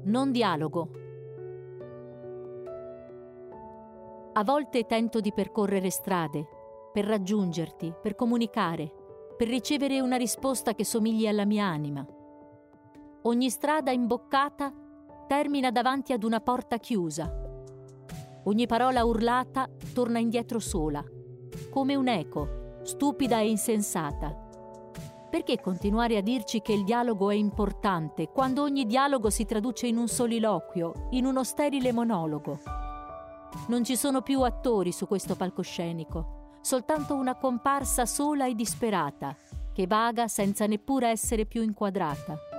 Non dialogo. A volte tento di percorrere strade, per raggiungerti, per comunicare, per ricevere una risposta che somigli alla mia anima. Ogni strada imboccata termina davanti ad una porta chiusa. Ogni parola urlata torna indietro sola, come un'eco, stupida e insensata. Perché continuare a dirci che il dialogo è importante quando ogni dialogo si traduce in un soliloquio, in uno sterile monologo? Non ci sono più attori su questo palcoscenico, soltanto una comparsa sola e disperata, che vaga senza neppure essere più inquadrata.